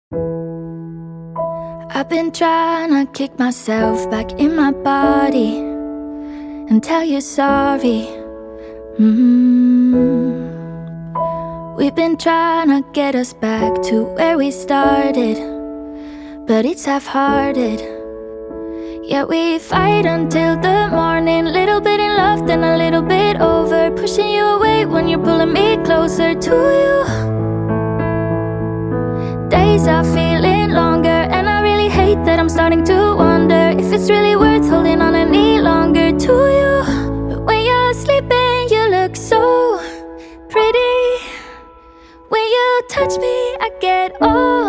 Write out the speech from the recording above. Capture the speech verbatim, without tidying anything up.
I've been trying to kick myself back in my body and tell you sorry. mm-hmm. We've been trying to get us back to where we started, but it's half-hearted. Yeah, we fight until the morning, little bit in love, then a little bit over, pushing you away when you're pulling me closer to you. Days are feeling longer, and I really hate that I'm starting to wonder if it's really worth holding on any longer to you. But when you're sleeping, you look so pretty. When you touch me, I get all